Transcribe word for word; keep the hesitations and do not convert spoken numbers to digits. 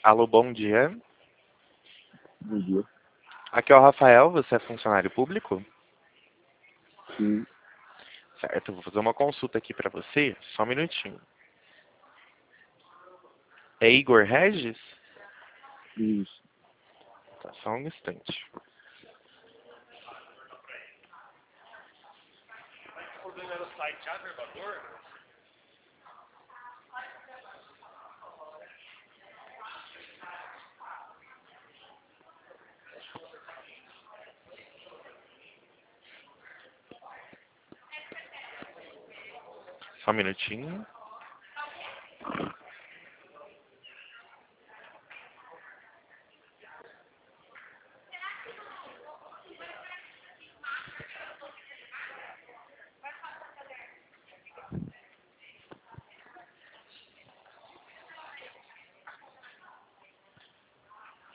Alô, bom dia. Bom dia. Aqui é o Rafael, você é funcionário público? Sim, Certo, eu vou fazer uma consulta aqui pra você, só um minutinho. É Igor Regis? isso. Tá, só um instante. Só um minutinho.